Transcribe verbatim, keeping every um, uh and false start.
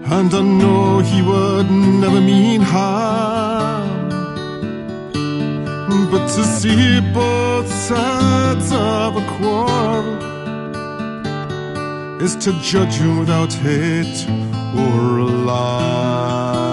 and I know he would never mean harm. But to see both sides of a quarrel is to judge you without hate or alarm.